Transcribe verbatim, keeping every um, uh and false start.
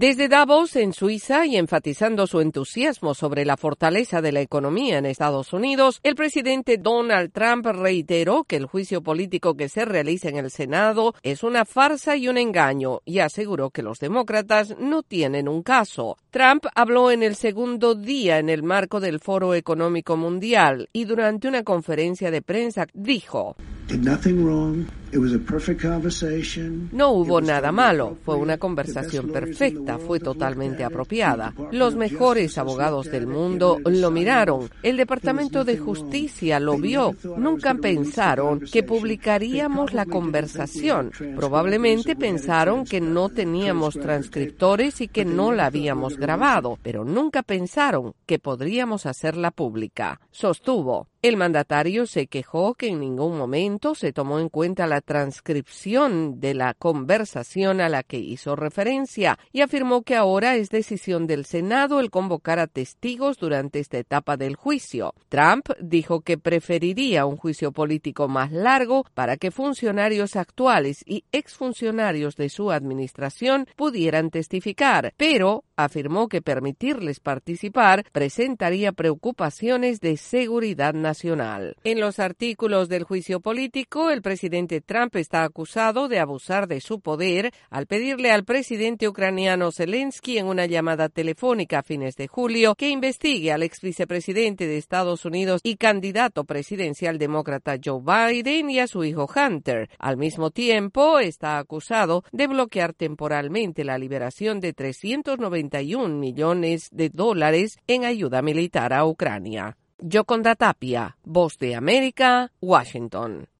Desde Davos, en Suiza, y enfatizando su entusiasmo sobre la fortaleza de la economía en Estados Unidos, el presidente Donald Trump reiteró que el juicio político que se realiza en el Senado es una farsa y un engaño, y aseguró que los demócratas no tienen un caso. Trump habló en el segundo día en el marco del Foro Económico Mundial y durante una conferencia de prensa dijo: No hubo nada malo, fue una conversación perfecta, fue totalmente apropiada. Los mejores abogados del mundo lo miraron, el Departamento de Justicia lo vio. Nunca pensaron que publicaríamos la conversación. Probablemente pensaron que no teníamos transcriptores y que no la habíamos grabado, pero nunca pensaron que podríamos hacerla pública, sostuvo. El mandatario se quejó que en ningún momento se tomó en cuenta la transcripción de la conversación a la que hizo referencia y afirmó que ahora es decisión del Senado el convocar a testigos durante esta etapa del juicio. Trump dijo que preferiría un juicio político más largo para que funcionarios actuales y exfuncionarios de su administración pudieran testificar, pero afirmó que permitirles participar presentaría preocupaciones de seguridad nacional. En los artículos del juicio político, el presidente Trump está acusado de abusar de su poder al pedirle al presidente ucraniano Zelensky en una llamada telefónica a fines de julio que investigue al ex vicepresidente de Estados Unidos y candidato presidencial demócrata Joe Biden y a su hijo Hunter. Al mismo tiempo, está acusado de bloquear temporalmente la liberación de trescientos noventa y un millones de dólares en ayuda militar a Ucrania. Yoconda Tapia, Voz de América, Washington.